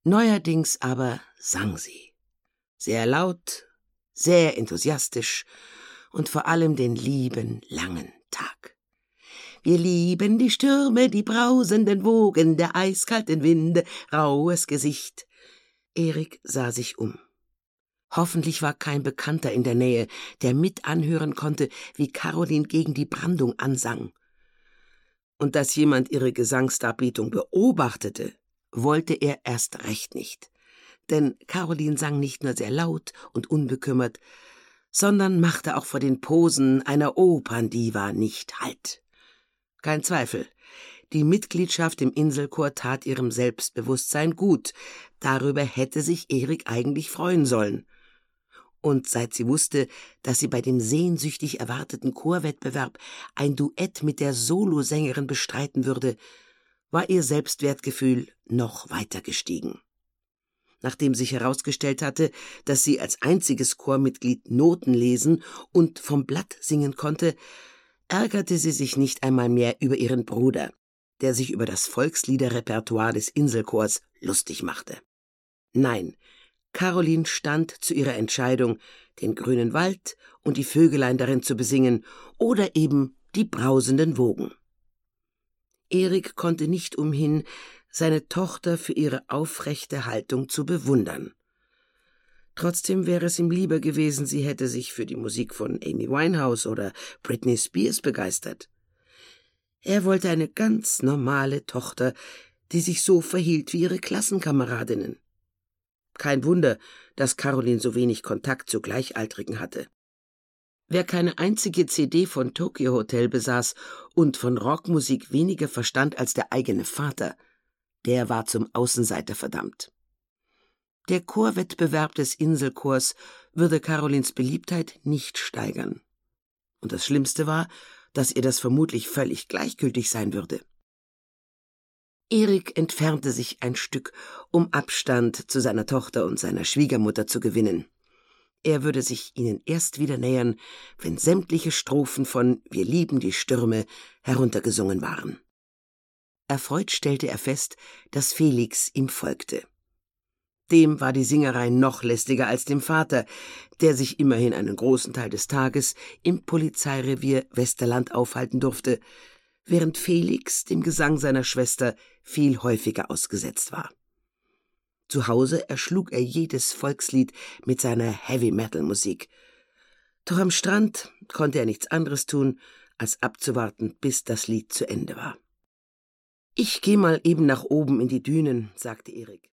Neuerdings aber sang sie. Sehr laut, sehr enthusiastisch und vor allem den lieben, langen Tag. Wir lieben die Stürme, die brausenden Wogen, der eiskalten Winde, raues Gesicht. Erik sah sich um. Hoffentlich war kein Bekannter in der Nähe, der mit anhören konnte, wie Caroline gegen die Brandung ansang. Und dass jemand ihre Gesangsdarbietung beobachtete, wollte er erst recht nicht. Denn Caroline sang nicht nur sehr laut und unbekümmert, sondern machte auch vor den Posen einer Operndiva nicht Halt. Kein Zweifel, die Mitgliedschaft im Inselchor tat ihrem Selbstbewusstsein gut, darüber hätte sich Erik eigentlich freuen sollen. Und seit sie wusste, dass sie bei dem sehnsüchtig erwarteten Chorwettbewerb ein Duett mit der Solosängerin bestreiten würde, war ihr Selbstwertgefühl noch weiter gestiegen. Nachdem sich herausgestellt hatte, dass sie als einziges Chormitglied Noten lesen und vom Blatt singen konnte, ärgerte sie sich nicht einmal mehr über ihren Bruder, der sich über das Volksliederrepertoire des Inselchors lustig machte. Nein, Caroline stand zu ihrer Entscheidung, den grünen Wald und die Vögelein darin zu besingen oder eben die brausenden Wogen. Erik konnte nicht umhin, seine Tochter für ihre aufrechte Haltung zu bewundern. Trotzdem wäre es ihm lieber gewesen, sie hätte sich für die Musik von Amy Winehouse oder Britney Spears begeistert. Er wollte eine ganz normale Tochter, die sich so verhielt wie ihre Klassenkameradinnen. Kein Wunder, dass Caroline so wenig Kontakt zu Gleichaltrigen hatte. Wer keine einzige CD von Tokyo Hotel besaß und von Rockmusik weniger verstand als der eigene Vater, der war zum Außenseiter verdammt. Der Chorwettbewerb des Inselchors würde Carolines Beliebtheit nicht steigern. Und das Schlimmste war, dass ihr das vermutlich völlig gleichgültig sein würde. Erik entfernte sich ein Stück, um Abstand zu seiner Tochter und seiner Schwiegermutter zu gewinnen. Er würde sich ihnen erst wieder nähern, wenn sämtliche Strophen von »Wir lieben die Stürme« heruntergesungen waren. Erfreut stellte er fest, dass Felix ihm folgte. Dem war die Singerei noch lästiger als dem Vater, der sich immerhin einen großen Teil des Tages im Polizeirevier Westerland aufhalten durfte, während Felix dem Gesang seiner Schwester viel häufiger ausgesetzt war. Zu Hause erschlug er jedes Volkslied mit seiner Heavy-Metal-Musik. Doch am Strand konnte er nichts anderes tun, als abzuwarten, bis das Lied zu Ende war. »Ich geh mal eben nach oben in die Dünen«, sagte Erik.